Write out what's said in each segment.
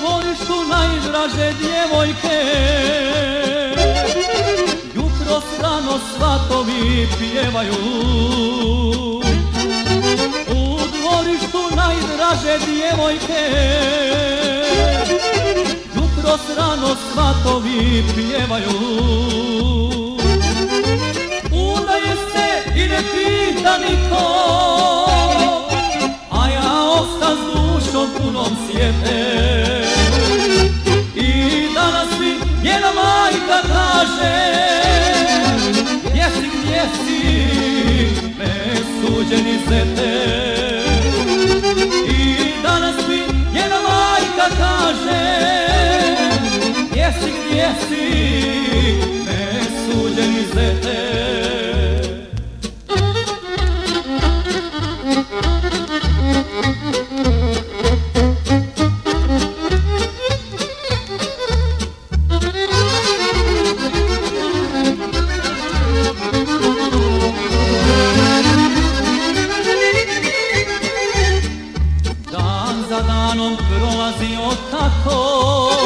dvorištu najdraže djevojke, jutros rano svatovi pjevaju. U dvorištu najdraže djevojke, jutros rano svatovi pjevaju. Udaje se i ne pita niko, a ja osta s dušom punom sjete. I danas mi njena majka kaže, gdje si, nesuđeni zete. I danas mi njena majka kaže, gdje si, nesuđeni zete. Za danom prolazio tako,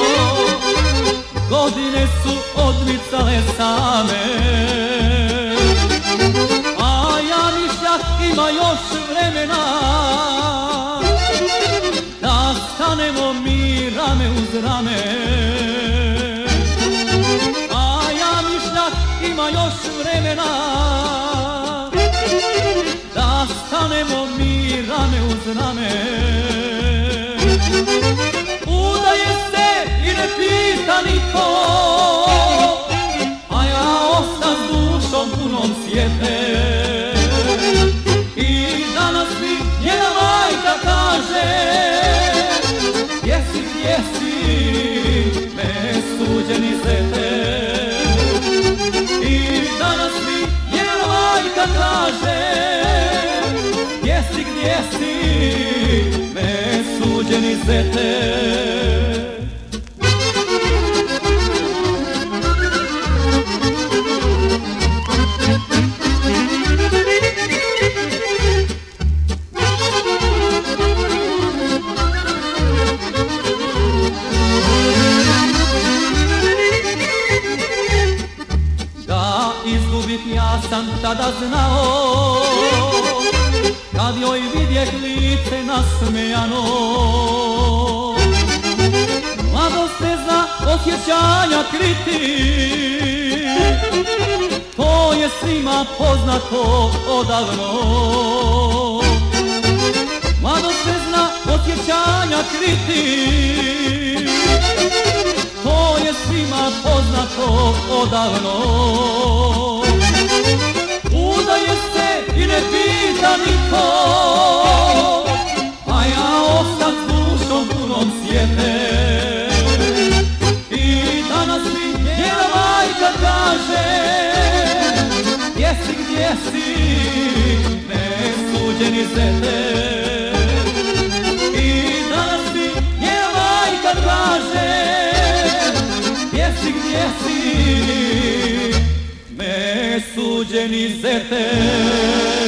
godine su odmicale same, a ja mišljah ima još vremena da stanemo mi rame uz rame. A ja mišljah ima još vremena da stanemo mi rame uz rame. Udaje se i ne pita niko, a ja ostam s dušom punom sjete. I danas mi njena majka kaže, gdje si, nesuđeni zete. I danas mi njena majka kaže, gdje si, nesuđeni zete. Da izgubit ja sam tada znao, kad joj vidjeh lice nasmejano. Mladost ne zna osjećanja kriti, to je svima poznato odavno. Mladost ne zna osjećanja kriti, to je svima poznato odavno. Udaje se i ne pita niko, a ja ostam s dušom punom sjete. I danas mi njena majka kaže, gdje si, nesuđeni zete. I danas mi njena majka kaže, gdje si, nesuđeni zete.